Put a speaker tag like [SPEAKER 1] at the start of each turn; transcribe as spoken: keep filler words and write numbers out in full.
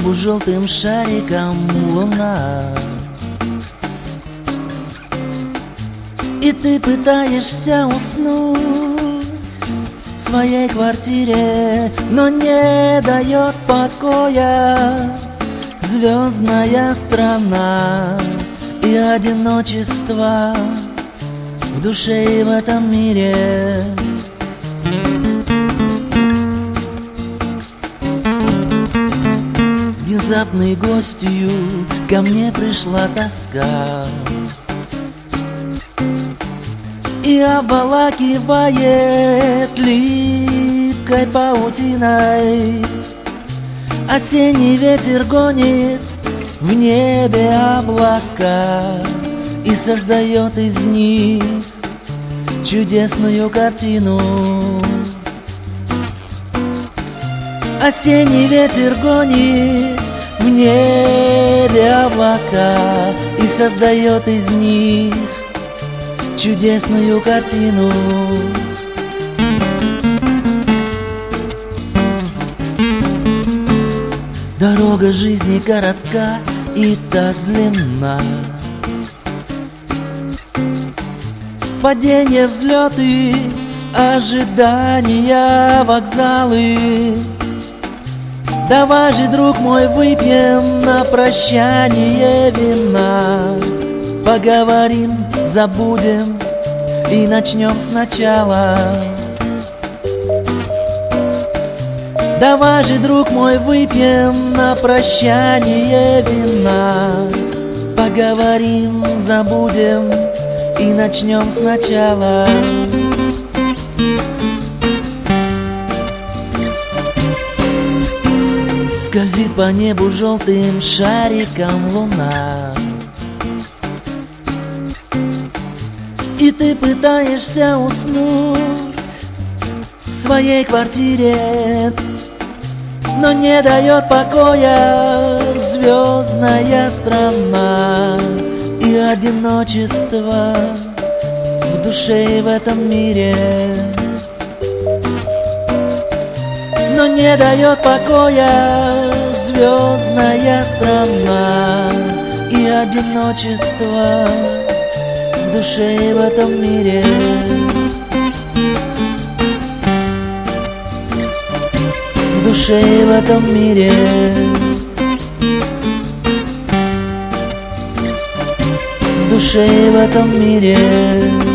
[SPEAKER 1] небу желтым шариком луна. И ты пытаешься уснуть в своей квартире, но не дает покоя звездная страна и одиночество в душе и в этом мире. Внезапной гостью ко мне пришла тоска и обволакивает липкой паутиной. Осенний ветер гонит в небе облака и создает из них чудесную картину. Осенний ветер гонит в небе облака и создает из них чудесную картину. Дорога жизни коротка и так длинна. Падения, взлеты, ожидания, вокзалы. Давай же, друг мой, выпьем на прощание вина. Поговорим, забудем и начнем сначала. Давай же, друг мой, выпьем на прощание вина. Поговорим, забудем и начнем сначала. Скользит по небу желтым шариком луна, и ты пытаешься уснуть в своей квартире, но не дает покоя звездная страна и одиночество в душе и в этом мире. Но не дает покоя звездная страна и одиночество в душе и в этом мире. В душе и в этом мире. В душе и в этом мире.